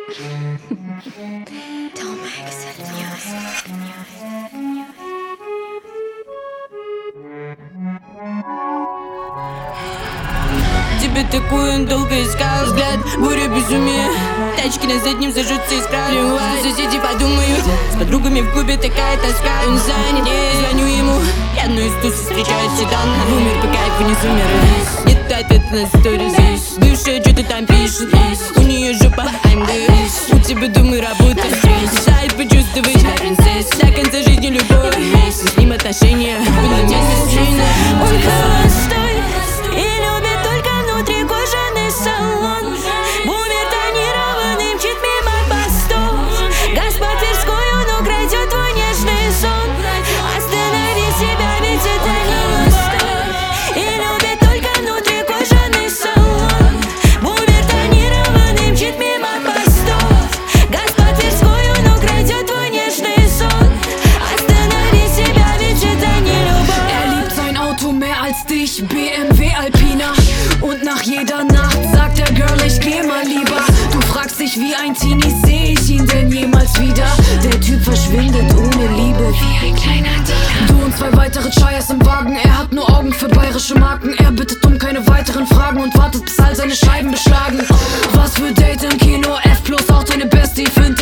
Тебя такую долго искал, взгляд, буря безумия. Тачки на заднем зажжутся и справим. Соседи подумают, с подругами в клубе такая тоска. Он занят, звоню ему, я одну из тусы встречаю седан. Умер по кайфу, не сумер. Нет ответа на сторис. Бывшая что-то там пишет, у нее жопа, I'm good. У тебя, думаю, работа, мечтает почувствовать себя принцессой. До конца жизни любовь, с ним отношения было месяц. Он холостой и любит только внутри кожаный салон. Бумер тонированный мчит мимо постов. Газ по Тверскую, но крадет твой нежный сон. Останови себя, ведь это не любовь. И любит только внутри кожаный салон. Бумер тонированный мчит мимо постов. Газ по Тверскую, но крадет твой нежный сон. Останови себя, ведь это не любовь. Er liebt sein Auto mehr als dich, BMW Alpina. Und nach jeder Nacht sagt er, Girl, ich geh mal lieber. Du fragst dich wie ein Teenie, seh ich ihn denn jemals wieder? Der Typ verschwindet ohne Liebe, wie ein kleiner Dealer. Du und zwei weitere Chayas im Wagen, er hat nur Augen für bayerische Marken. Er bittet um keine weiteren Fragen und wartet, bis all seine Scheiben beschlagen. Was für Date im Kino, F+, auch deine Bestie, find